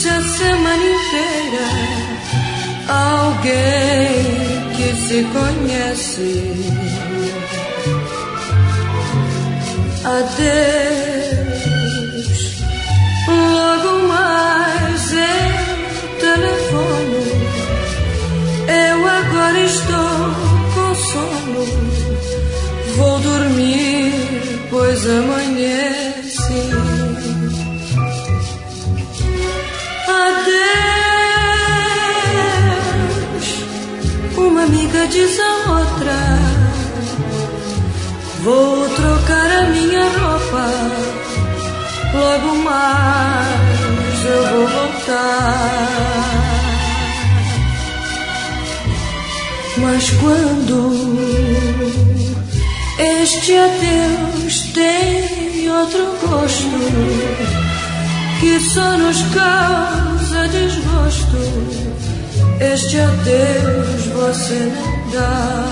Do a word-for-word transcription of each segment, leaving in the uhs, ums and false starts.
a semana inteira alguém que se conhece. Adeus, logo mais eu telefono. Eu agora estou com sono. Vou dormir, pois amanhece. Adeus, uma amiga diz a outra: vou trocar a minha roupa, logo mais eu vou voltar. Mas quando este adeus tem outro gosto, que só nos causa desgosto, este adeus você não dá.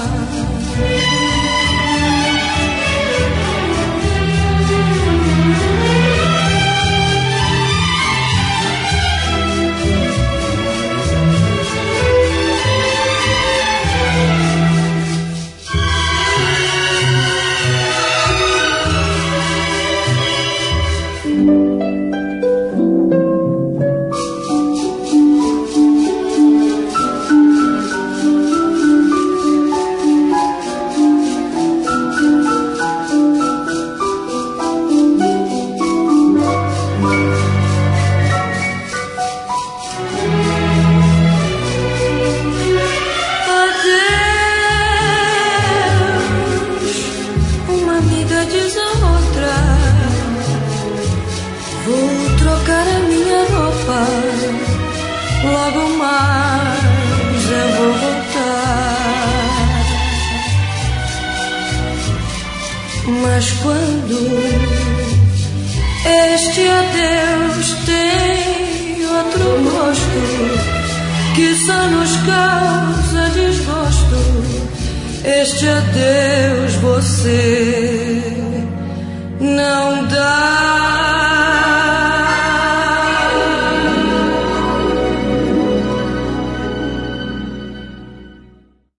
Vou trocar a minha roupa, logo mais eu vou voltar. Mas quando este adeus tem outro gosto, que só nos causa desgosto, este adeus você